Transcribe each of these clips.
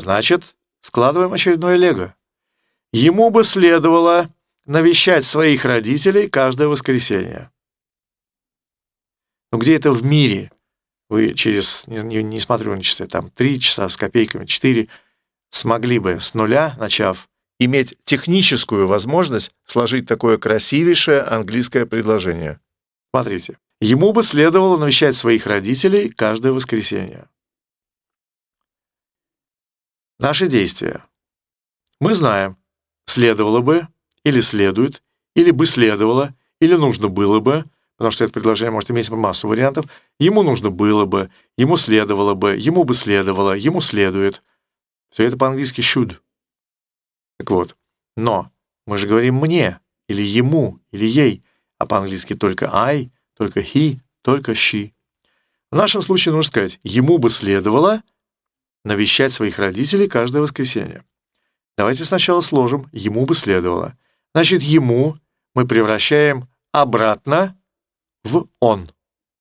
Значит, складываем очередное лего. Ему бы следовало навещать своих родителей каждое воскресенье. Ну где это в мире? Вы через, не смотрю на часы, там 3 часа с копейками, 4, смогли бы с нуля, начав, иметь техническую возможность сложить такое красивейшее английское предложение. Смотрите. Ему бы следовало навещать своих родителей каждое воскресенье. Наши действия. Мы знаем, следовало бы, или следует, или бы следовало, или нужно было бы, потому что это предложение может иметь массу вариантов. Ему нужно было бы, ему следовало бы, ему бы следовало, ему следует. Все это по-английски should. Так вот, но мы же говорим «мне», или «ему», или «ей», а по-английски только I, только he, только she. В нашем случае нужно сказать «ему бы следовало навещать своих родителей каждое воскресенье». Давайте сначала сложим «ему бы следовало». Значит, «ему» мы превращаем обратно в «он».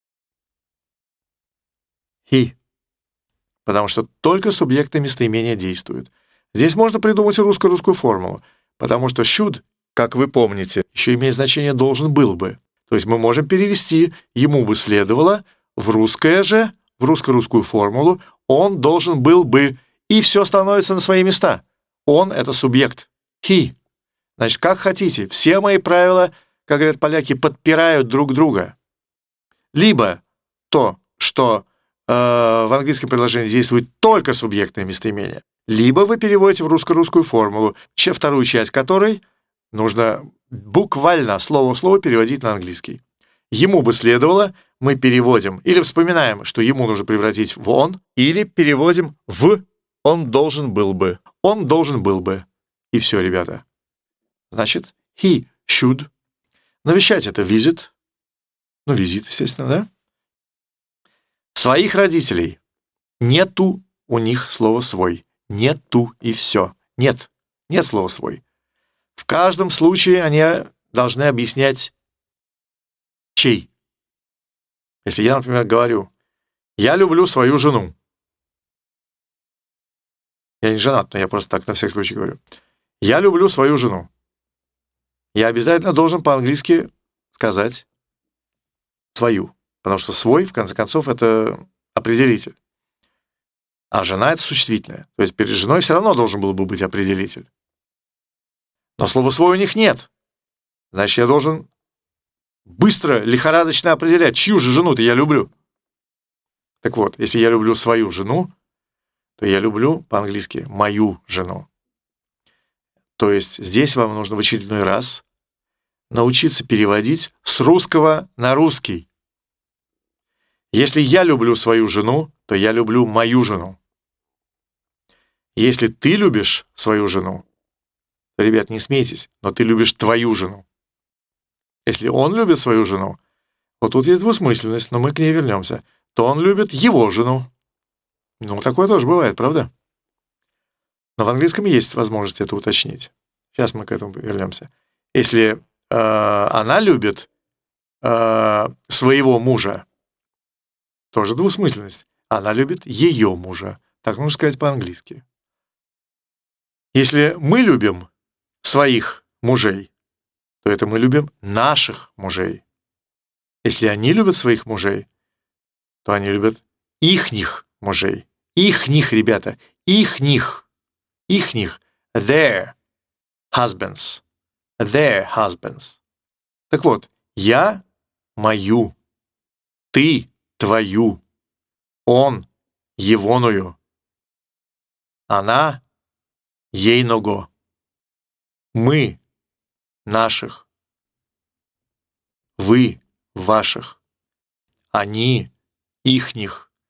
He. Потому что только субъекты местоимения действуют. Здесь можно придумать и русскую формулу, потому что should, как вы помните, еще имеет значение «должен был бы». То есть мы можем перевести «ему бы следовало» в русское же, в русско-русскую формулу «он должен был бы», и все становится на свои места. Он — это субъект. He. Значит, как хотите, все мои правила, как говорят поляки, подпирают друг друга. Либо то, что в английском предложении действует только субъектное местоимение, либо вы переводите в русско-русскую формулу, вторую часть которой нужно буквально слово в слово переводить на английский. Ему бы следовало, мы переводим или вспоминаем, что ему нужно превратить в он, или переводим в он должен был бы. Он должен был бы. И все, ребята. Значит, he should. Навещать — это visit. Ну, визит, естественно, да? Своих родителей. Нету у них слова «свой». Нету и все. Нет. Нет слова «свой». В каждом случае они должны объяснять, чей. Если я, например, говорю, я люблю свою жену. Я не женат, но я просто так на всякий случай говорю. Я люблю свою жену. Я обязательно должен по-английски сказать свою, потому что свой, в конце концов, это определитель. А жена — это существительное. То есть перед женой все равно должен был бы быть определитель. Но слова «свой» у них нет. Значит, я должен быстро, лихорадочно определять, чью же жену-то я люблю. Так вот, если я люблю свою жену, то я люблю по-английски мою жену. То есть здесь вам нужно в очередной раз научиться переводить с русского на русский. Если я люблю свою жену, то я люблю мою жену. Если ты любишь свою жену, то, ребят, не смейтесь, но ты любишь твою жену. Если он любит свою жену, вот тут есть двусмысленность, но мы к ней вернемся, то он любит его жену. Ну, такое тоже бывает, правда? Но в английском есть возможность это уточнить. Сейчас мы к этому вернемся. Если она любит своего мужа, тоже двусмысленность. Она любит ее мужа. Так нужно сказать по-английски. Если мы любим своих мужей, то это мы любим наших мужей. Если они любят своих мужей, то они любят ихних мужей. Ихних, ребята, ихних. Ихних. Their husbands. Their husbands. Так вот, я мою, ты твою, он егоную, она ейного, мы наших, вы ваших, они ихних.